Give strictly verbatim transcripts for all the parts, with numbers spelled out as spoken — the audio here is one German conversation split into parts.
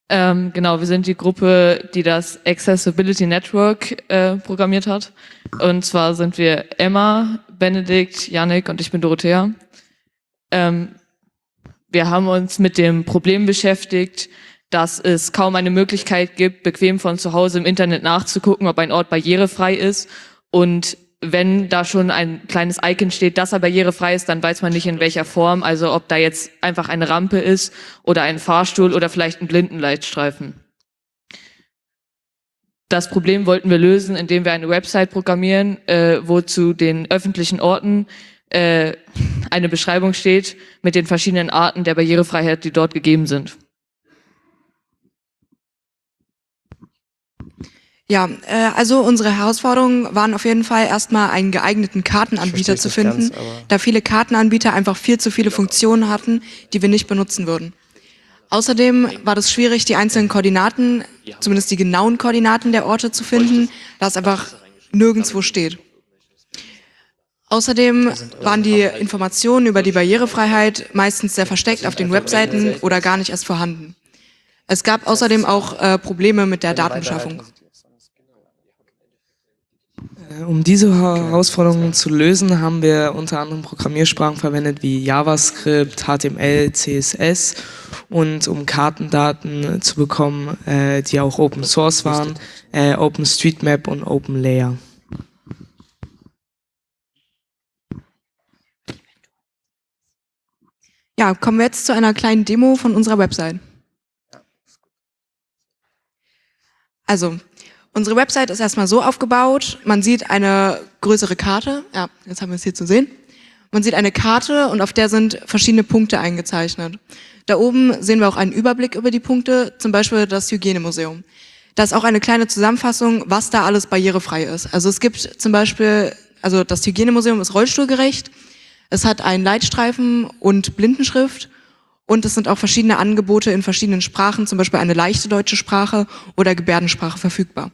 Ähm, genau, wir sind die Gruppe, die das Accessibility Network äh, programmiert hat. Und zwar sind wir Emma, Benedikt, Yannick und ich bin Dorothea. Ähm, wir haben uns mit dem Problem beschäftigt, dass es kaum eine Möglichkeit gibt, bequem von zu Hause im Internet nachzugucken, ob ein Ort barrierefrei ist. Und wenn da schon ein kleines Icon steht, dass er barrierefrei ist, dann weiß man nicht in welcher Form, also ob da jetzt einfach eine Rampe ist oder ein Fahrstuhl oder vielleicht ein Blindenleitstreifen. Das Problem wollten wir lösen, indem wir eine Website programmieren, äh, wo zu den öffentlichen Orten äh, eine Beschreibung steht mit den verschiedenen Arten der Barrierefreiheit, die dort gegeben sind. Ja, äh, also unsere Herausforderungen waren auf jeden Fall erstmal einen geeigneten Kartenanbieter zu finden, ganz, da viele Kartenanbieter einfach viel zu viele Funktionen hatten, die wir nicht benutzen würden. Außerdem war es schwierig, die einzelnen Koordinaten, zumindest die genauen Koordinaten der Orte zu finden, da es einfach nirgendwo steht. Außerdem waren die Informationen über die Barrierefreiheit meistens sehr versteckt auf den Webseiten oder gar nicht erst vorhanden. Es gab außerdem auch äh, Probleme mit der Datenbeschaffung. Um diese Herausforderungen zu lösen, haben wir unter anderem Programmiersprachen verwendet wie JavaScript, H T M L, C S S und um Kartendaten zu bekommen, äh, die auch Open Source waren, äh, OpenStreetMap und OpenLayer. Ja, kommen wir jetzt zu einer kleinen Demo von unserer Website. Also, unsere Website ist erstmal so aufgebaut, man sieht eine größere Karte, ja, jetzt haben wir es hier zu sehen. Man sieht eine Karte und auf der sind verschiedene Punkte eingezeichnet. Da oben sehen wir auch einen Überblick über die Punkte, zum Beispiel das Hygienemuseum. Da ist auch eine kleine Zusammenfassung, was da alles barrierefrei ist. Also es gibt zum Beispiel, also das Hygienemuseum ist rollstuhlgerecht, es hat einen Leitstreifen und Blindenschrift. Und es sind auch verschiedene Angebote in verschiedenen Sprachen, zum Beispiel eine leichte deutsche Sprache oder Gebärdensprache verfügbar.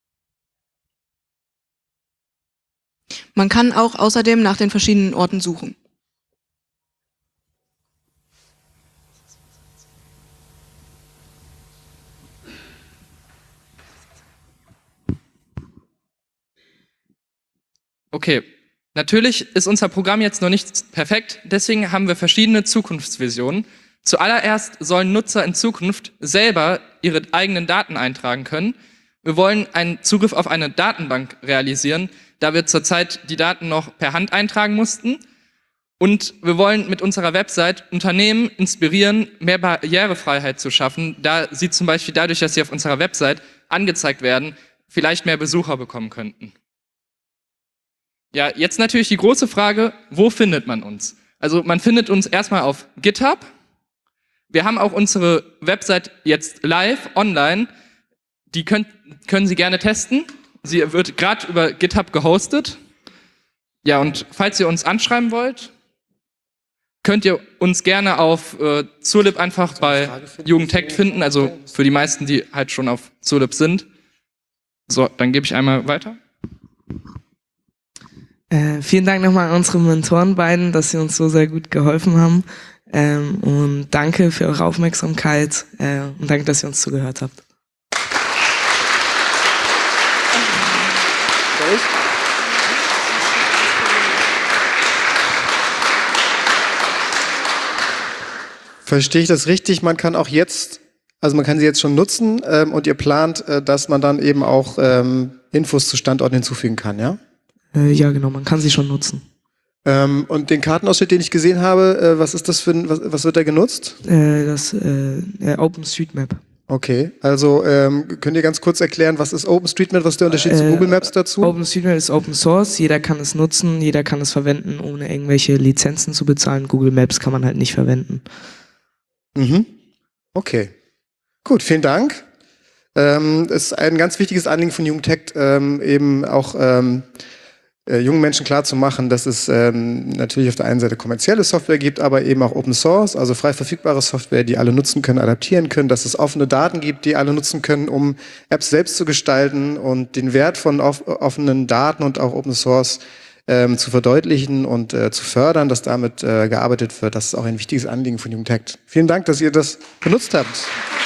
Man kann auch außerdem nach den verschiedenen Orten suchen. Okay, natürlich ist unser Programm jetzt noch nicht perfekt, deswegen haben wir verschiedene Zukunftsvisionen. Zuallererst sollen Nutzer in Zukunft selber ihre eigenen Daten eintragen können. Wir wollen einen Zugriff auf eine Datenbank realisieren, da wir zurzeit die Daten noch per Hand eintragen mussten. Und wir wollen mit unserer Website Unternehmen inspirieren, mehr Barrierefreiheit zu schaffen, da sie zum Beispiel dadurch, dass sie auf unserer Website angezeigt werden, vielleicht mehr Besucher bekommen könnten. Ja, jetzt natürlich die große Frage, wo findet man uns? Also man findet uns erstmal auf GitHub. Wir haben auch unsere Website jetzt live online. Die könnt, können Sie gerne testen. Sie wird gerade über GitHub gehostet. Ja, und falls ihr uns anschreiben wollt, könnt ihr uns gerne auf äh, Zulip einfach bei Jugendtech finden. Also für die meisten, die halt schon auf Zulip sind. So, dann gebe ich einmal weiter. Äh, vielen Dank nochmal an unsere Mentoren beiden, dass sie uns so sehr gut geholfen haben. Ähm, und danke für eure Aufmerksamkeit äh, und danke, dass ihr uns zugehört habt. Verstehe ich das richtig? Man kann auch jetzt, also man kann sie jetzt schon nutzen ähm, und ihr plant, äh, dass man dann eben auch ähm, Infos zu Standorten hinzufügen kann, ja? Äh, ja, genau, man kann sie schon nutzen. Ähm, und den Kartenausschnitt, den ich gesehen habe, äh, was ist das für ein, was, was wird da genutzt? Äh, das äh, äh, OpenStreetMap. Okay, also ähm, könnt ihr ganz kurz erklären, was ist OpenStreetMap, was ist der Unterschied äh, zu Google Maps dazu? OpenStreetMap ist Open Source, jeder kann es nutzen, jeder kann es verwenden, ohne irgendwelche Lizenzen zu bezahlen. Google Maps kann man halt nicht verwenden. Mhm. Okay, gut, vielen Dank. Ähm, es ist ein ganz wichtiges Anliegen von Jugendtech, ähm, eben auch ähm, äh, jungen Menschen klarzumachen, dass es ähm, natürlich auf der einen Seite kommerzielle Software gibt, aber eben auch Open Source, also frei verfügbare Software, die alle nutzen können, adaptieren können, dass es offene Daten gibt, die alle nutzen können, um Apps selbst zu gestalten und den Wert von off offenen Daten und auch Open Source ähm, zu verdeutlichen und äh, zu fördern, dass damit äh, gearbeitet wird. Das ist auch ein wichtiges Anliegen von Jugendtech. Vielen Dank, dass ihr das benutzt habt.